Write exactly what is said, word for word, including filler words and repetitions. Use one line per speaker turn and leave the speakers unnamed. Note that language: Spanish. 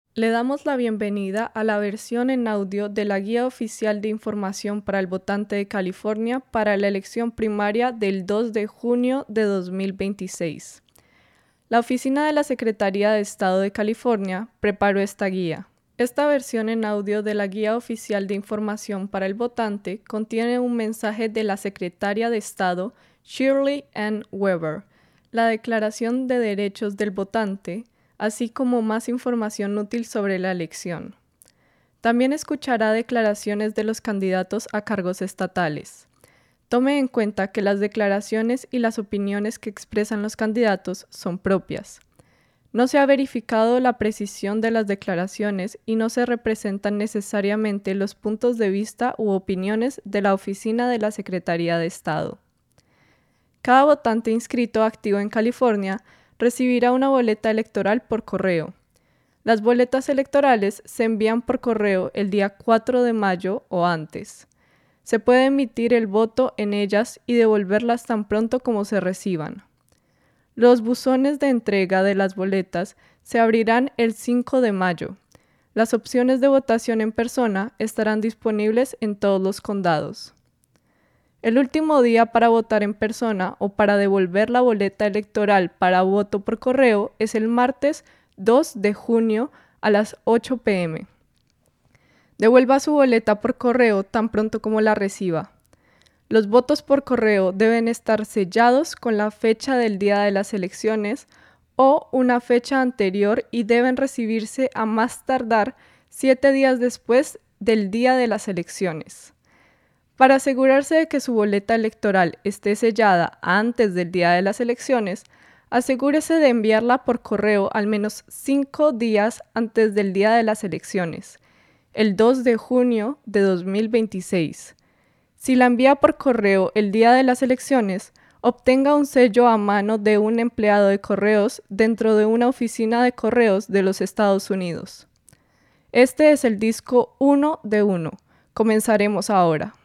Le damos la bienvenida a la versión en audio de la Guía Oficial de Información para el Votante de California para la elección primaria del dos de junio de dos mil veintiséis. La Oficina de la Secretaría de Estado de California preparó esta guía. Esta versión en audio de la Guía Oficial de Información para el Votante contiene un mensaje de la Secretaria de Estado, Shirley Ann Weber, la Declaración de Derechos del Votante, así como más información útil sobre la elección. También escuchará declaraciones de los candidatos a cargos estatales. Tome en cuenta que las declaraciones y las opiniones que expresan los candidatos son propias. No se ha verificado la precisión de las declaraciones y no se representan necesariamente los puntos de vista u opiniones de la Oficina de la Secretaría de Estado. Cada votante inscrito activo en California recibirá una boleta electoral por correo. Las boletas electorales se envían por correo el día cuatro de mayo o antes. Se puede emitir el voto en ellas y devolverlas tan pronto como se reciban. Los buzones de entrega de las boletas se abrirán el cinco de mayo. Las opciones de votación en persona estarán disponibles en todos los condados. El último día para votar en persona o para devolver la boleta electoral para voto por correo es el martes dos de junio a las ocho pe eme. Devuelva su boleta por correo tan pronto como la reciba. Los votos por correo deben estar sellados con la fecha del día de las elecciones o una fecha anterior y deben recibirse a más tardar siete días después del día de las elecciones. Para asegurarse de que su boleta electoral esté sellada antes del día de las elecciones, asegúrese de enviarla por correo al menos cinco días antes del día de las elecciones, el dos de junio de dos mil veintiséis. Si la envía por correo el día de las elecciones, obtenga un sello a mano de un empleado de correos dentro de una oficina de correos de los Estados Unidos. Este es el disco uno de uno. Comenzaremos ahora.